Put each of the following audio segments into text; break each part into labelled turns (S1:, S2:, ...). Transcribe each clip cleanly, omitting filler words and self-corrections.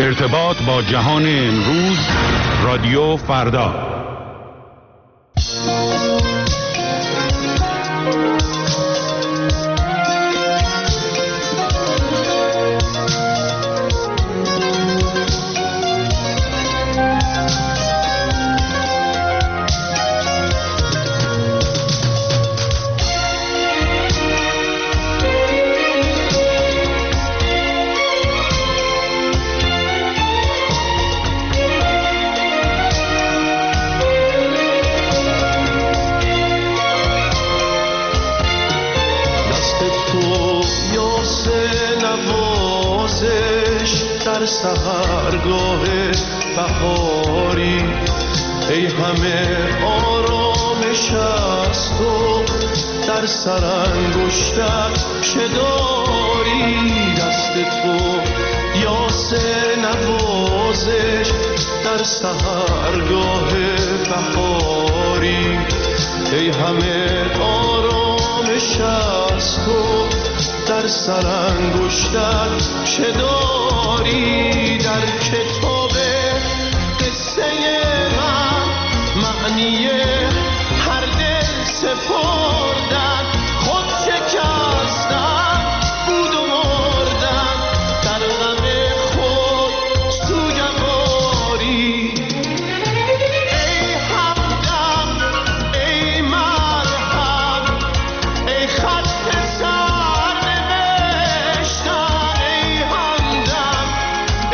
S1: ارتباط با جهان امروز، رادیو فردا.
S2: سحرگاه بهاری ای همه آرامش از تو در سرانگشتت چه داری دست تو یاس نوازش در سحرگاه بهاری ای همه آرامش از تو در سرانگشتت چه داری در کتاب قصه من معنی هر دل سپردن خود شکستن بود و مردن در غم خود سوگواری ای همدم ای مرهم ای خط سر نوشتن ای همدم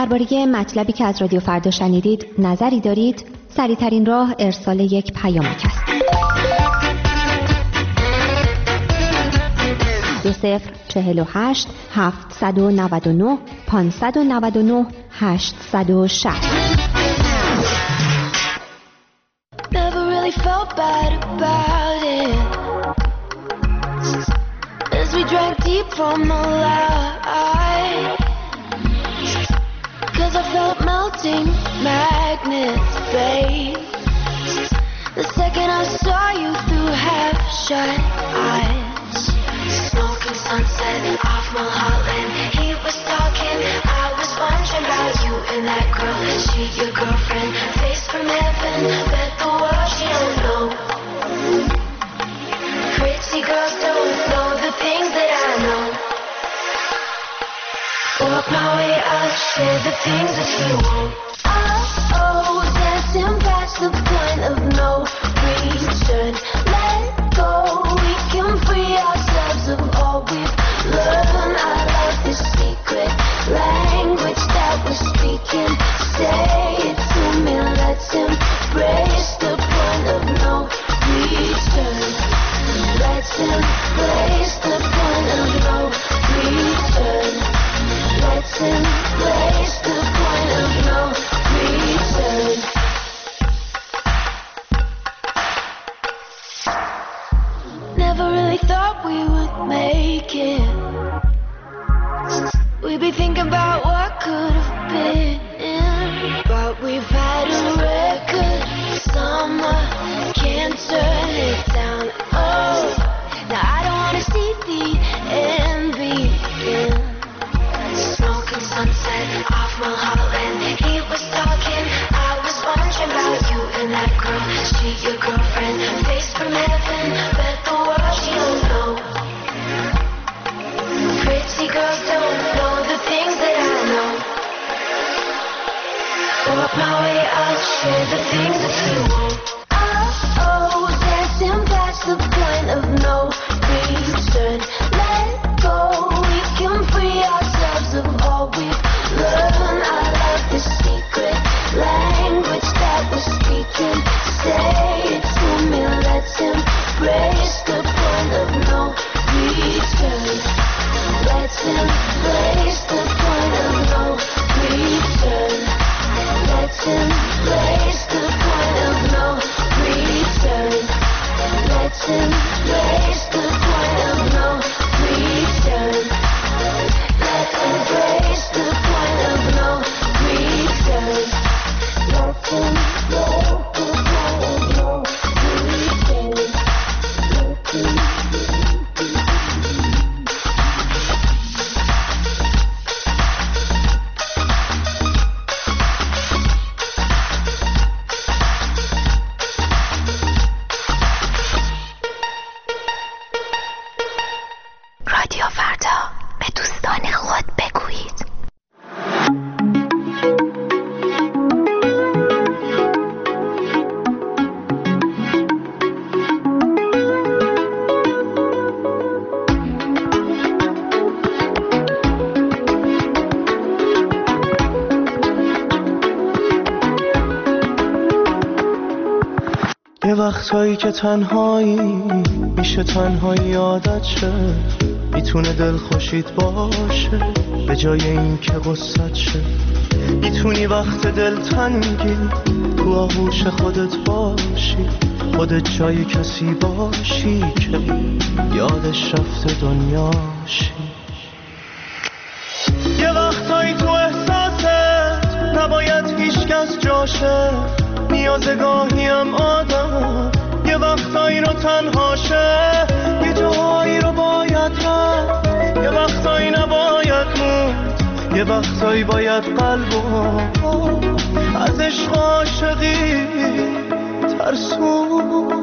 S3: درباره مطلبی که از رادیو فردا شنیدید نظری دارید؟ سریع‌ترین راه ارسال یک پیامک است. 2048 799 599 860.
S4: Never really felt bad about it as we drank deep from the light, 'cause I felt melting magnets, babe. The second I saw you through half-shut eyes, smoking sunset off Mulholland. He was talking, I was wondering about you and that girl. She your girlfriend, face from heaven, bet the world she don't know. Pretty girls don't know the things that I know. Walk my way, I'll share the things that you won't. Oh, dancing past the point of no return. Let go, we can free ourselves of all we've learned. I love this secret language that we're speaking. Say it to me, let's embrace the point of no return. Let's embrace the point of no return. Let's embrace the point of no return. Never really thought we would make it. We'd be thinking about what could have been, but we've had a record. Summer can't turn it down. Oh, now I don't wanna see the end begin. Smoking sunset off Mulholland. He was talking, I was wondering about you and that girl. She your girlfriend, face from heaven, bet the world she don't know. Pretty girls don't know the things that I know. Walk my way, I'll share the things that you won't. Oh, dancing past the point of no return. Let go, we can free ourselves of all we've learned. I love the secret language that we're speaking. Say it to me, let's embrace the point of no return. Let's embrace the point of no return. Let's embrace the point of no return. Let's embrace the point of no return. Let's embrace the point of no return. Let's embrace the point of no return.
S3: رادیو فردا، به دوستان خود بگویید.
S5: یه وقتایی که تنهایی میشه تنهایی عادت شه، میتونه دل خوشید باشه به جای این که غصت شه. میتونی وقت دل تنگی تو آغوش خودت باشی، خودت جای کسی باشی که یادش رفته دنیاشی. یه وقتایی تو احساست نباید هیچ کس جاشه، نیازه گاهی هم آدم یه وقتایی رو تنهاشه. یه جاهایی رو باید رفت، یه وقتایی نباید موند، یه وقتایی باید قلبو از عشق عاشقی ترسوند.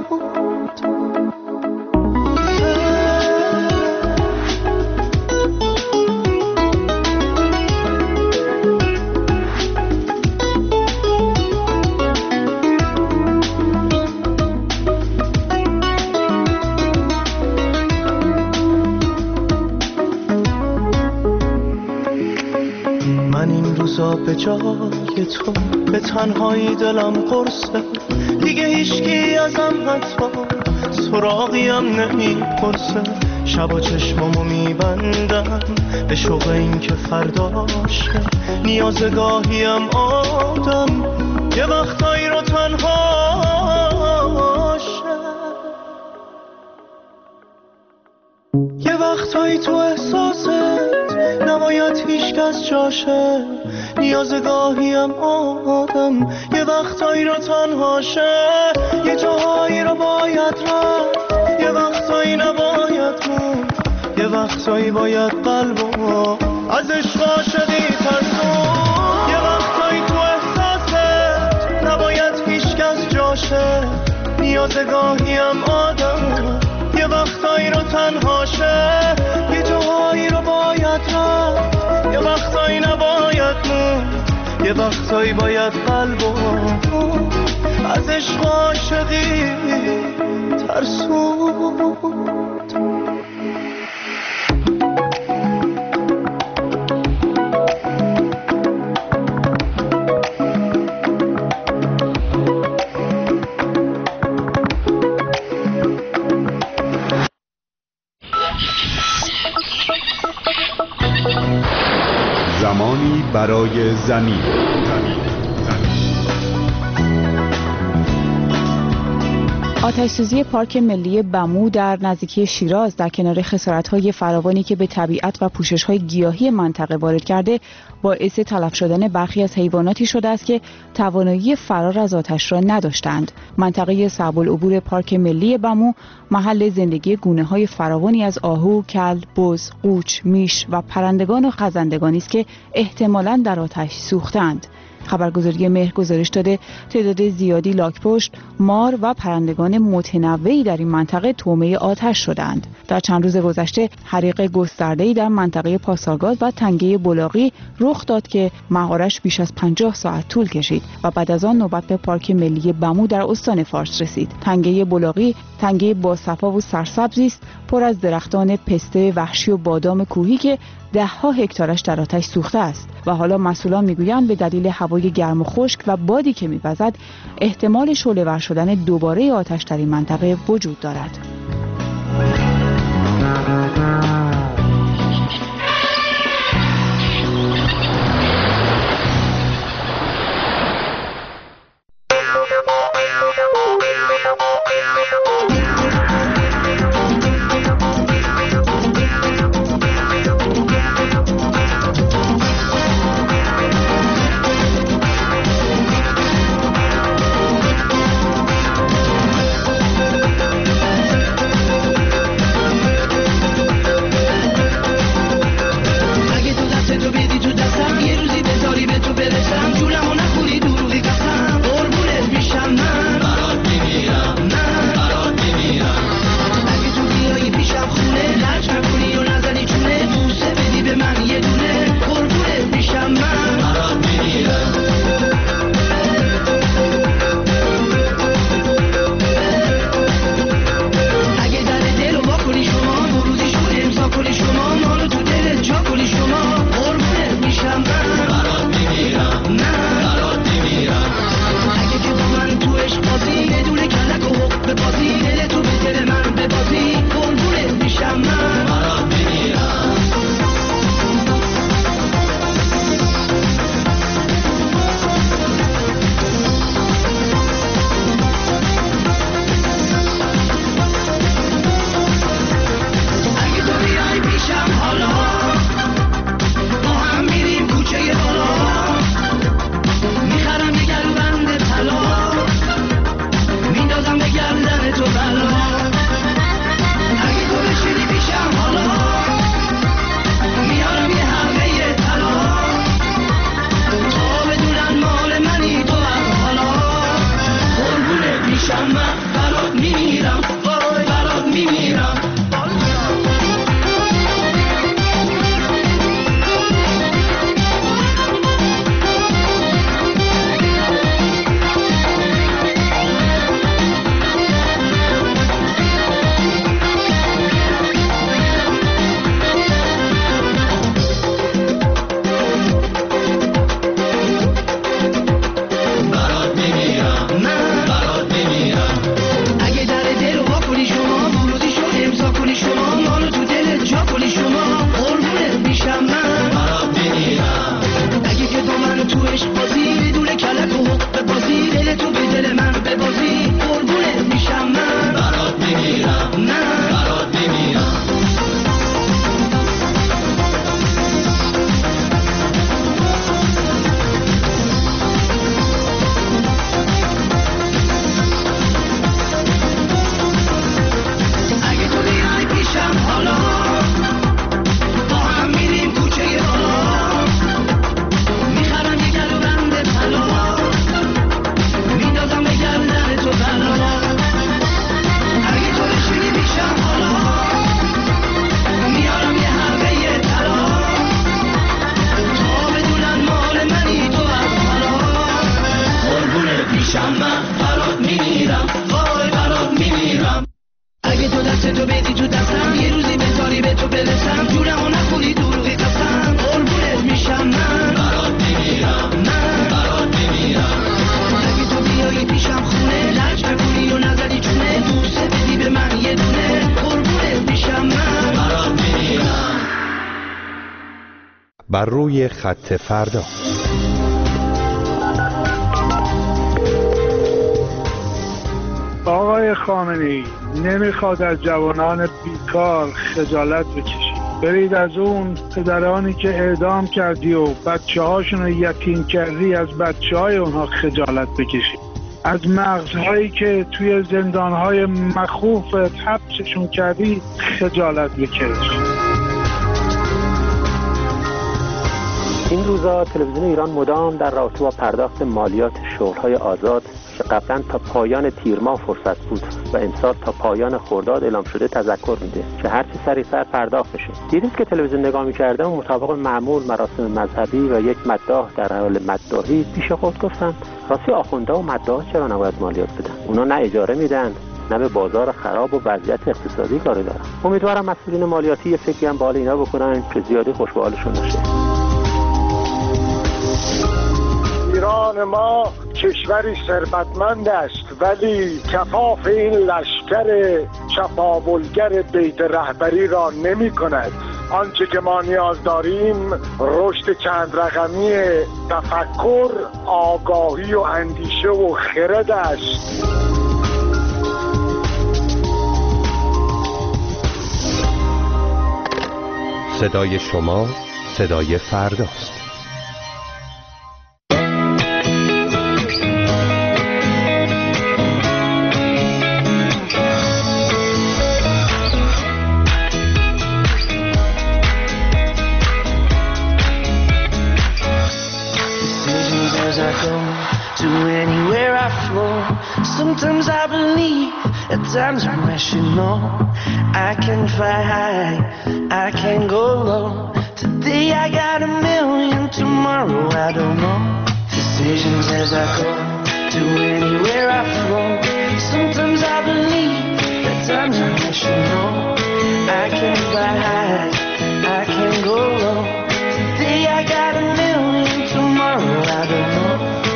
S5: به جای تو، به تنهایی دلم قرصه، دیگه هیچکی ازم حتی سراغیم نمیپرسه. شبا چشمامو میبندم به شوق این که فرداشه، نیازگاهیم آدم یه وقتایی رو تنهاشه. یه وقتایی تو احساست نباید هیچ کس جاشه، نیازگاهیم آدم یه وقتایی رو تنهاشه. یه جاهایی رو باید رفت، یه وقتایی نباید موند، یه وقتایی باید قلبو از عشق عاشقی ترسون. یه وقتایی تو احساست نباید هیچ کس جاشه، نیازگاهیم آدم یه وقتایی رو تنهاشه. یه جاهایی رو باید رفت، یه وقتایی نباید موند، یه وقتایی باید قلبو از عشق عاشقی ترسوند.
S1: زمانی برای زمین.
S6: آتش‌سوزی پارک ملی بمو در نزدیکی شیراز در کنار خسارت‌های فراوانی که به طبیعت و پوشش‌های گیاهی منطقه وارد کرده، باعث تلف شدن برخی از حیواناتی شده است که توانایی فرار از آتش را نداشتند. منطقه صعب العبور پارک ملی بمو محل زندگی گونه‌های فراوانی از آهو، کل، بز، قوچ، میش و پرندگان و خزندگانی است که احتمالاً در آتش سوختند. خبرگزاری مهر گزارش داده تعداد زیادی لاک‌پشت، مار و پرندگان متنوعی در این منطقه طعمه آتش شدند. در چند روز گذشته حریق گسترده‌ای در منطقه پاسارگاد و تنگه بلاغی رخ داد که مهارش بیش از 50 ساعت طول کشید و بعد از آن نوبت به پارک ملی بمو در استان فارس رسید. تنگه بلاغی تنگه با صفا و سرسبزی است، پر از درختان پسته وحشی و بادام کوهی که ده‌ها هکتارش در آتش سوخته است و حالا مسئولان میگویند به دلیل هوای گرم و خشک و بادی که می‌وزد احتمال شعله‌ور شدن دوباره آتش در این منطقه وجود دارد.
S1: بر روی خط فردا.
S7: آقای خامنه‌ای نمیخواد از جوانان بیکار خجالت بکشید. برید از اون پدرانی که اعدام کردی و بچه هاشون رو یتیم کردی از بچه های اونها خجالت بکشید. از مغزهایی که توی زندانهای مخوف حبسشون کردی خجالت بکشید.
S8: این روزا تلویزیون ایران مدام در رابطه با پرداخت مالیات شغل‌های آزاد که قبلا تا پایان تیر ماه فرصت بود و امسال تا پایان خرداد اعلام شده تذکر میده که هرچی سریعتر پرداخت بشه. دیروز که تلویزیون نگاه می‌کردم مطابق معمول مراسم مذهبی و یک مداح در حال مداحی پیش خود گفتم راستی آخوندا و مداح چرا نباید مالیات بدن؟ اونا نه اجاره میدن نه به بازار خراب و وضعیت اقتصادی کاری دارن. امیدوارم مسئولین مالیاتی یه فکری هم به حال اینا بکنن که زیادی خوش به حالشون نشه.
S7: ایران ما کشوری ثروتمند است ولی کفاف این لشکر چپاولگر بیت رهبری را نمی کند. آنچه که ما نیاز داریم رشد چند رقمی تفکر، آگاهی و اندیشه و خرد است.
S1: صدای شما صدای فرداست.
S2: Sometimes I believe, at times I'm rational. I can fly high, I can go low. Today I got a million, tomorrow I don't know. Decisions as I go, to anywhere I flow. Sometimes I believe, at times I'm rational. I can fly high, I can go low. Today I got a million, tomorrow I don't know.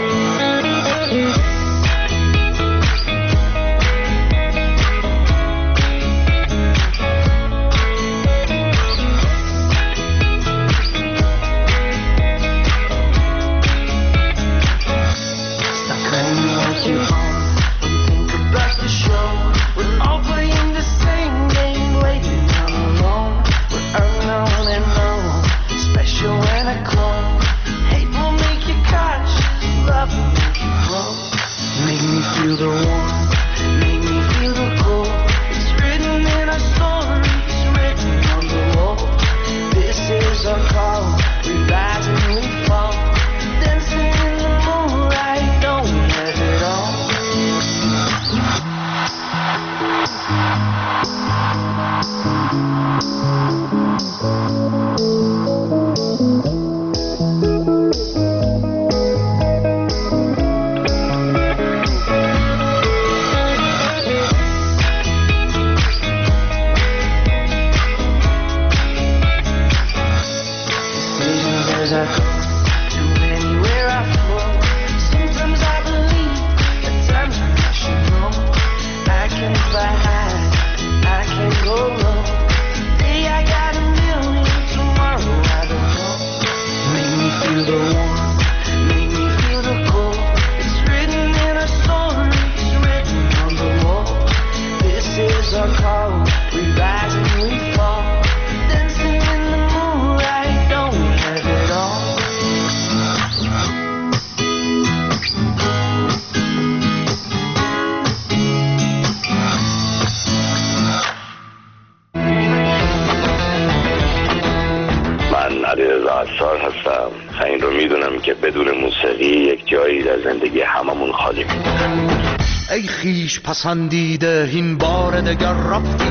S9: این رو میدونم که بدون موسیقی یک جایی در زندگی هممون خالی میمونه.
S5: ای خیش پسندیده این بار دگر رفتی،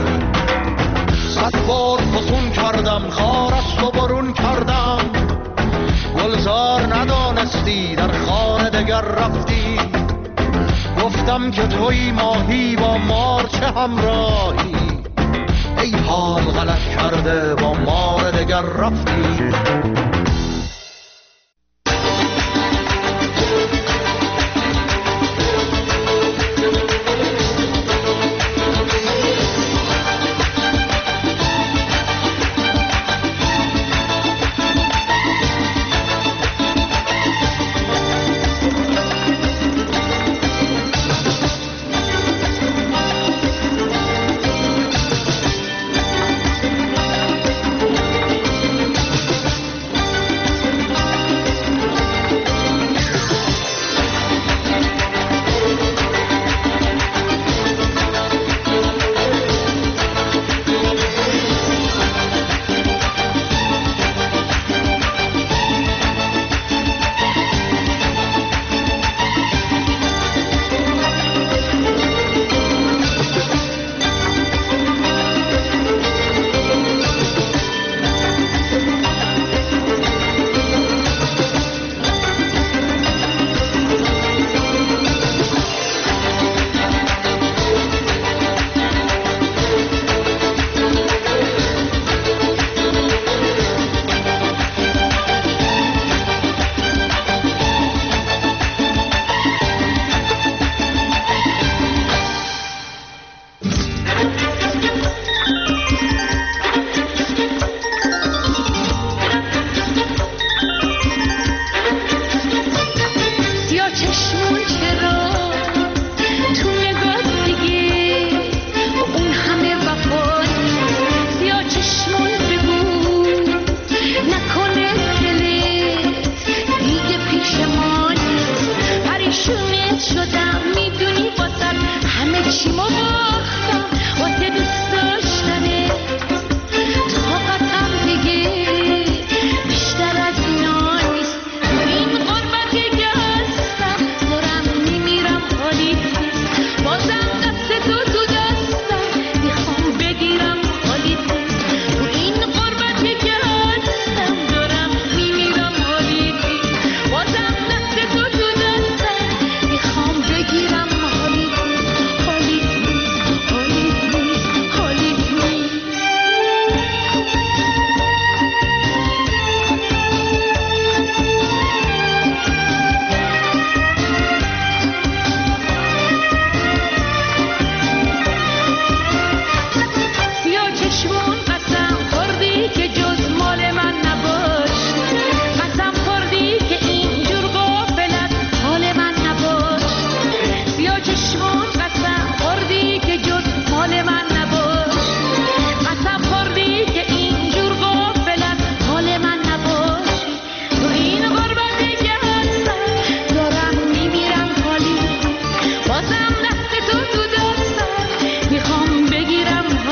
S5: صد بار فسون کردم خارست و برون کردم، گلزار ندانستی در خانه دگر رفتی، گفتم که توی ماهی با مار چه همراهی، ای حال غلط کرده با مار دگر رفتی.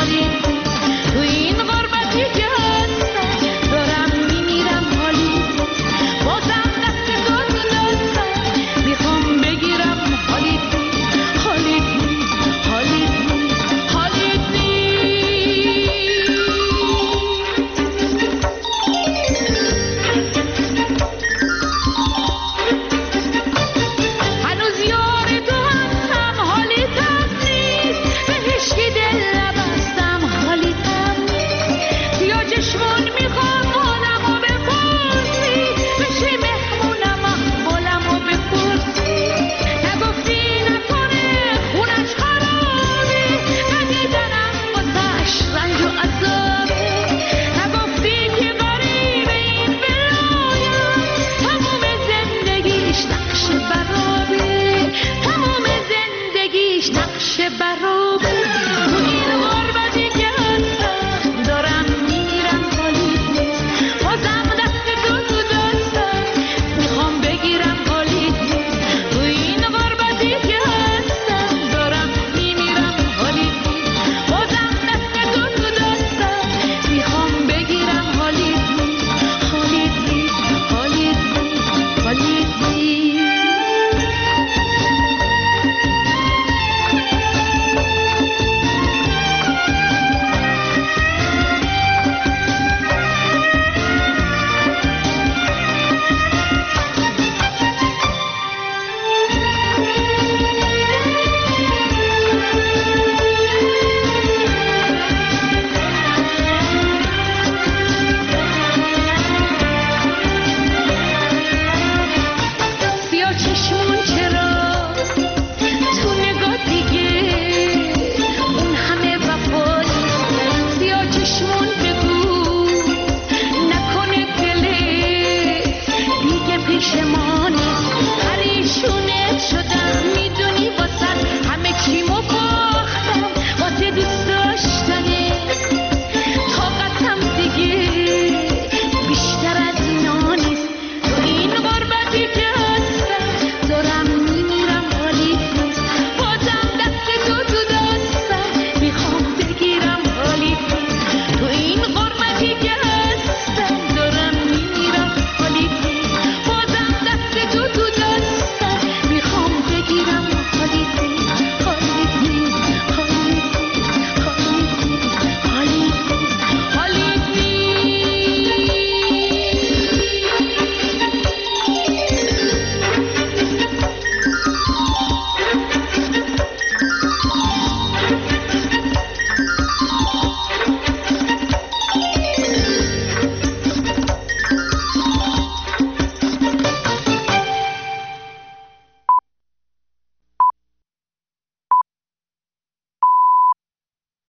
S4: Thank you.